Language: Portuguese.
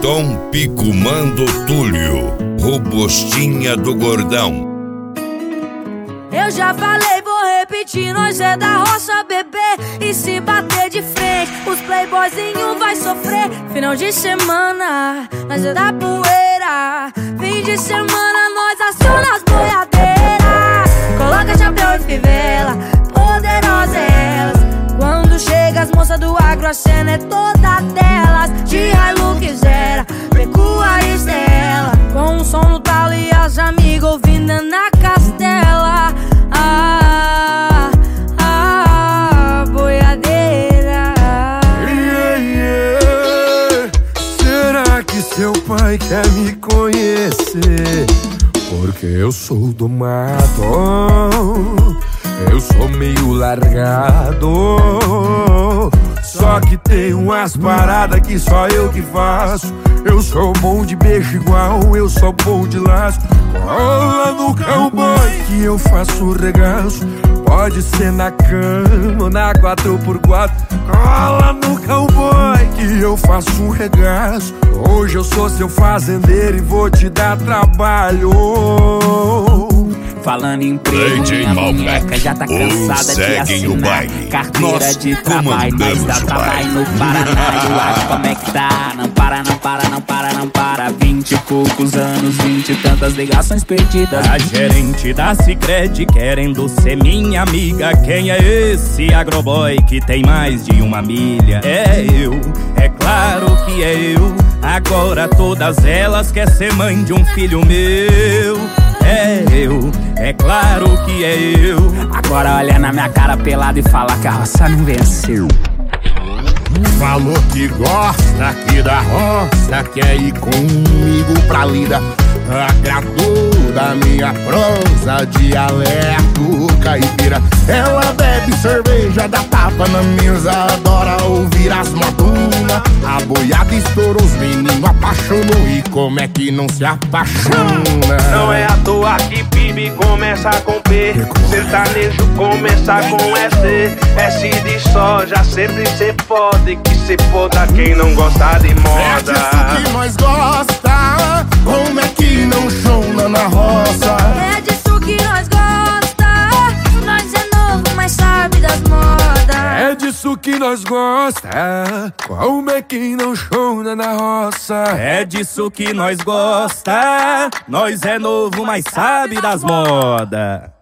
Tom Pico Mando Túlio, Robostinha do Gordão. Eu já falei, vou repetir, nós é da roça, bebê. E se bater de frente, os playboyzinhos vai sofrer. Final de semana, nós é da poeira. Fim de semana, nós aciona as boiadeiras. Coloca chapéu e fivela, poderosa elas. Quando chega as moças do agro, a cena é toda delas. De Hilux era, pecuarista ela. Com um som no talo e as amigas ouvindo na castela. Boiadeira. Será que seu pai quer me conhecer? Porque eu sou do mato, eu sou meio largado. Só que tem umas paradas que só eu que faço. Eu sou bom de beijo igual, eu sou bom de laço. Cola no cowboy que eu faço regaço. Pode ser na cama ou na 4x4. Cola no cowboy que eu faço um regaço. Hoje eu sou seu fazendeiro e vou te dar trabalho. Falando em emprego, minha boneca já tá cansada de assinar carteira de trabalho, mas dá trabalho no Paraná. E o ar como é que tá? Não para, não para, não para, não para. 20 e poucos anos, 20 e tantas ligações perdidas. A gerente da Sicredi querendo ser minha amiga. Quem é esse agroboy que tem mais de uma milha? É eu, é claro que é eu. Agora todas elas querem ser mãe de um filho meu. É eu, é claro que é eu. Agora olha na minha cara pelada e fala que a roça não venceu. Falou que gosta aqui da roça, quer ir comigo pra lida. Agradou da minha prosa, dialeto caipira. Ela bebe cerveja, dá tapa na mesa, adora ouvir as modunas. A boiada estourou, os meninos apaixonou. E como é que não se apaixona? Não é à toa que PIB começa com P, sertanejo começa com S. S de soja, sempre cê pode, que cê foda quem não gosta de moda. É disso que nós gosta, como é que não chona na roça? É disso que nós gosta, nós é novo, mas sabe das modas. É disso que nós gosta, como é que não chona na roça? É disso que nós gosta, nós é novo, mas sabe das modas.